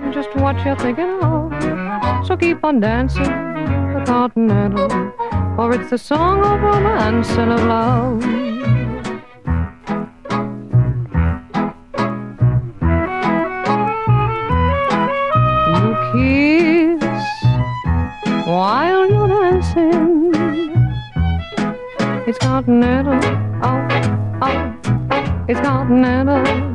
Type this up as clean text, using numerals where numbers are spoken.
just what you're thinking of. So keep on dancing the continental, for it's the song of romance and of love. You kiss while you're dancing. It's continental, oh, oh, it's continental.